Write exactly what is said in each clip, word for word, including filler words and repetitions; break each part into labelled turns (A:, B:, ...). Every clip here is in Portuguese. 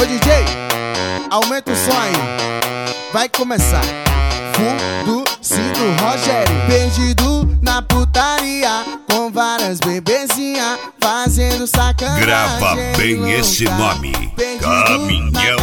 A: Ô D J, aumenta o som aí. Vai começar. Fundo, cinto, Rogério. Perdido na putaria, com várias bebezinhas, fazendo sacanagem.
B: Grava bem esse nome. Caminhão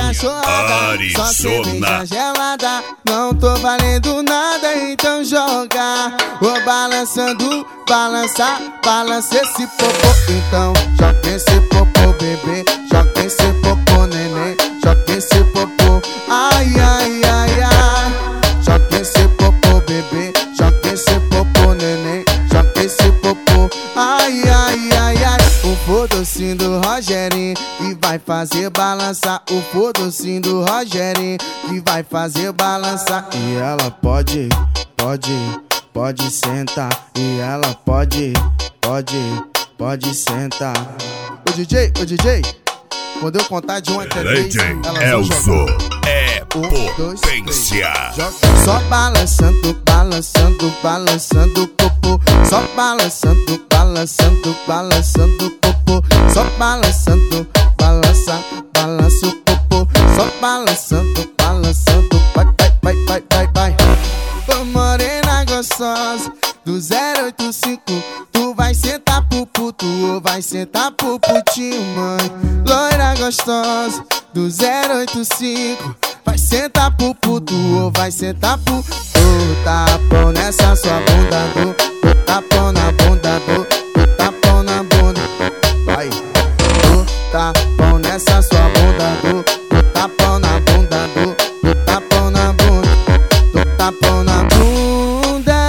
B: Arizona.
A: Gelada, não tô valendo nada, então joga. Vou balançando, balançar, balança esse popô. Então joga esse popô, bebê. Joga esse popô, neném. Joga esse popô. Ai, ai, ai, ai. Joga esse popô, bebê. Joga esse popô, neném. Joga esse popô. Ai, ai, ai, ai. O fodocinho do Rogerinho que vai fazer balançar. O fodocinho do Rogerinho que vai fazer balançar. E ela pode, pode, pode sentar. E ela pode, pode, pode sentar. Ô D J, ô D J, quando eu contar de um até três,
B: Elzo é potência.
A: Só balançando, balançando, balançando o popô. Só balançando, balançando, balançando o popô. Só balançando, balança, balança o popô. Só balançando, balançando, vai, vai, vai, vai, vai, vai. Ô morena gostosa do zero oito cinco, tu vai sentar pro puto ou vai sentar pro putinho, mãe? Loira gostosa do zero oito cinco, vai sentar pro puto ou vai sentar pro... Tu tapão nessa sua bunda, do tu tapão na bunda, do tu tapão na bunda, vai. Tu tapão nessa sua bunda, do tu tapão na bunda, do tu tapão na bunda, tu tapão na bunda.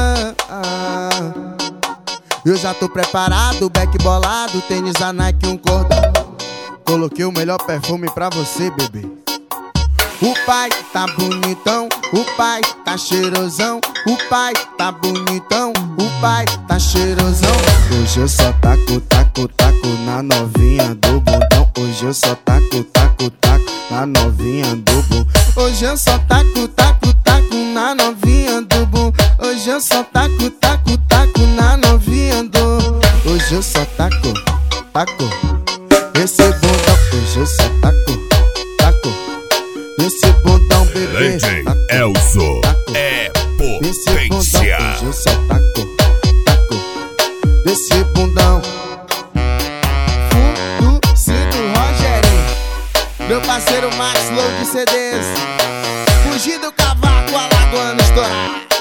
A: Ah. Eu já tô preparado, back bolado, tênis da Nike, um cordão. Coloquei o melhor perfume pra você, bebê. O pai tá bonitão, o pai tá cheirosão. O pai tá bonitão, o pai tá cheirosão. Hoje eu só taco, taco, taco na novinha do bundão. Hoje eu só taco, taco, taco na novinha do bundão. Hoje eu só taco, taco, taco na novinha do bundão. Hoje eu só taco, taco, taco na novinha do. Hoje eu só taco, taco esse bundão. Hoje eu só taco, taco esse bundão, bebê.
B: Elzo é potência.
A: Hoje eu só taco, taco desse bundão. Fundo, cinto, Rogerinho. Meu parceiro Max Low de C Ds. Fugir do cavaco, alagoano estourar.